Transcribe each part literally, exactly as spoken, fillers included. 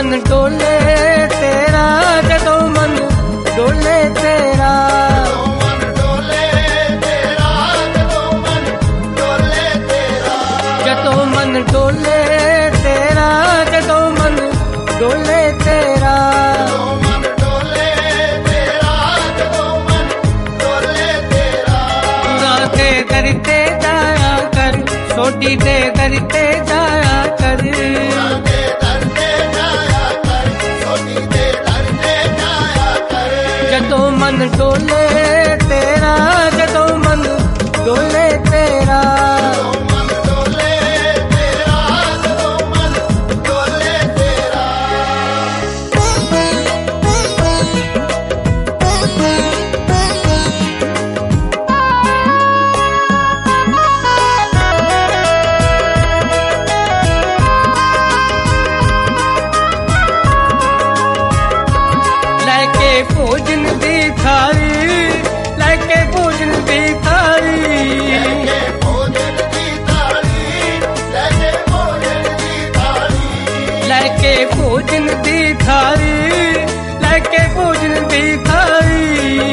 मन डोले तेरा, जदों मन डोले तेरा, जदों मन डोले तेरा, जदों मन डोले तेरा, राधे करते जाया कर, सोडी दे करते जाया कर, जदों मन डोले तेरा, जदों मन डोले तेरा, भोजन दी थाली, लैके भोजन दी थाली, लैके भोजन दी थाली, लैके भोजन दी थाली,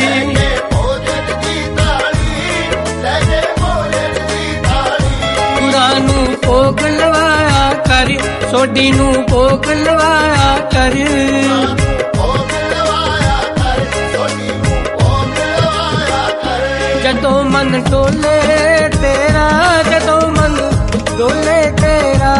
गुरां नूं भोग लवाया कर, सोडी नूं भोग लवाया कर, जदों मन डोले तेरा, जदों मन डोले तेरा,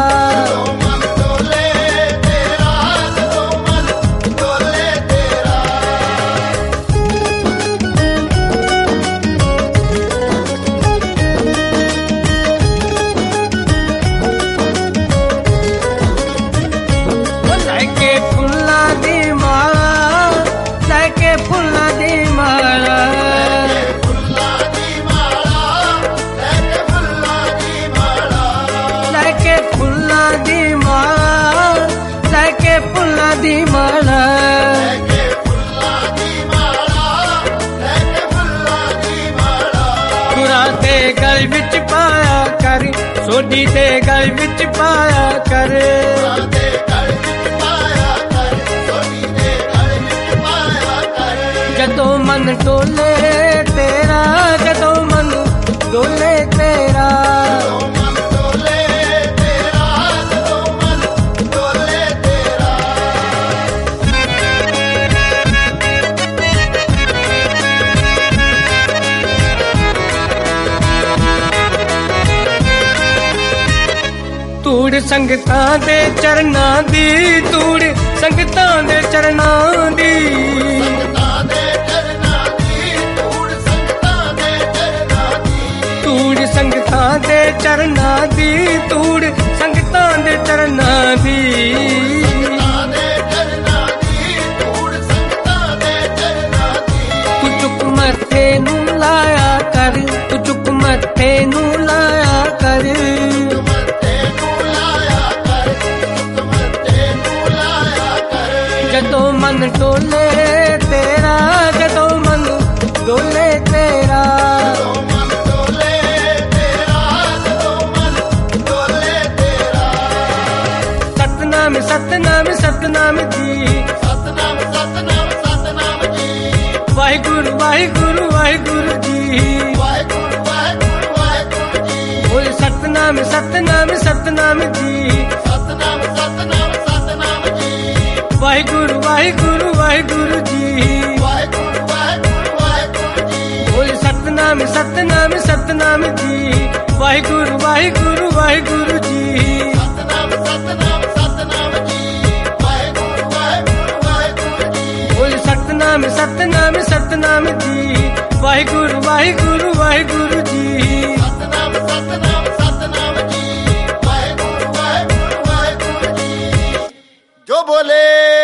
लैके फुल्लां दी माला, लैके फुल्लां दी माला, लैके फुल्लां दी माला, लैके फुल्लां दी माला, गुरां दे गल विच पाया कर, सोडी दे गल विच पाया कर, जदों मन डोले तेरा, जदों मन डोले तेरा, तूड़ संगतां दे चरनां दी, तूड़ संगतां दे चरनां दी, तूड़ संगतां दे चरनां दी, तूड़ संगतां दे चरनां दी, तू चुक मत्थे नूं लाया कर, तू चुक मत्थे नूं लाया कर, जदों मन डोले तेरा, जदों मन डोले तेरा, सतनाम सतनाम सतनाम जी, वाहिगुरु वाहिगुरु वाहिगुरु जी, बोल सतनाम सतनाम सतनाम जी, वाहिगुरु वाहिगुरु वाहिगुरु जी, बोल सतनाम सतनाम सतनाम जी, वाहिगुरु वाहिगुरु वाहिगुरु जी, बोल सतनाम सतनाम सतनाम जी, वाहिगुरु वाहिगुरु वाहिगुरु जी, जो बोले